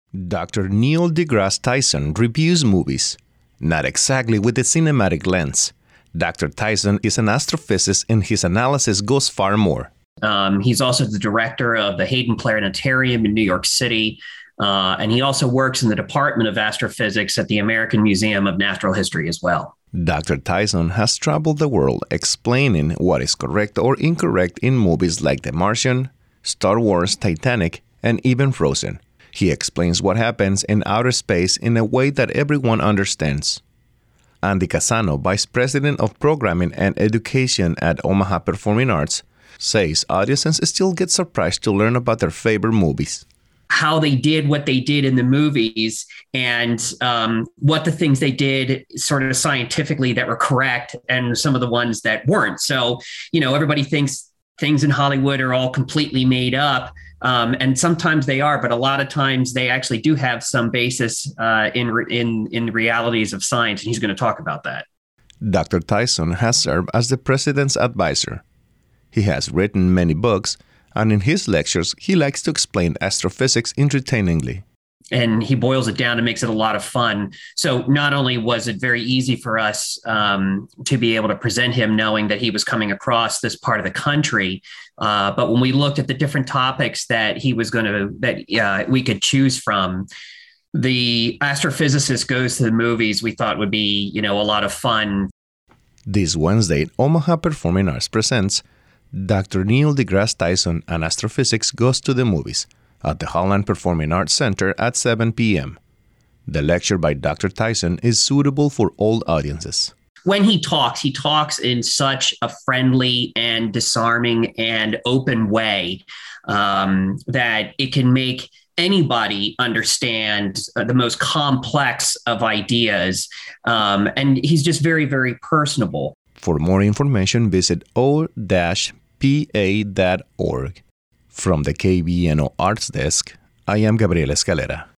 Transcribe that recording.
Dr. Neil deGrasse Tyson reviews movies, not exactly with the cinematic lens. Dr. Tyson is an astrophysicist and his analysis goes far more. He's also the director of the Hayden Planetarium in New York City, and he also works in the Department of Astrophysics at the American Museum of Natural History as well. Dr. Tyson has traveled the world explaining what is correct or incorrect in movies like The Martian, Star Wars, Titanic, and even Frozen. He explains what happens in outer space in a way that everyone understands. Andy Casano, Vice President of Programming and Education at Omaha Performing Arts, says audiences still get surprised to learn about their favorite movies. How they did what they did in the movies and what the things they did sort of scientifically that were correct and some of the ones that weren't. So, everybody thinks things in Hollywood are all completely made up. And sometimes they are, but a lot of times they actually do have some basis in realities of science. And he's going to talk about that. Dr. Tyson has served as the president's advisor. He has written many books, and in his lectures, he likes to explain astrophysics entertainingly. And he boils it down and makes it a lot of fun. So not only was it very easy for us to be able to present him knowing that he was coming across this part of the country, but when we looked at the different topics that he was we could choose from, the astrophysicist goes to the movies we thought would be, a lot of fun. This Wednesday, Omaha Performing Arts presents Dr. Neil deGrasse Tyson and Astrophysics Goes to the Movies at the Holland Performing Arts Center at 7 p.m. The lecture by Dr. Tyson is suitable for all audiences. When he talks in such a friendly and disarming and open way that it can make anybody understand the most complex of ideas. And he's just very, very personable. For more information, visit o-pa.org. From the KBNO Arts Desk, I am Gabriel Escalera.